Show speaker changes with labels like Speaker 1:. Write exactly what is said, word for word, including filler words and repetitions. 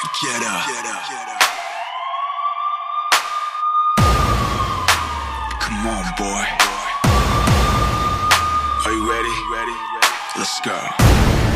Speaker 1: Get up. Get up. Get up. Come on, boy. Are you ready? Ready? Let's go.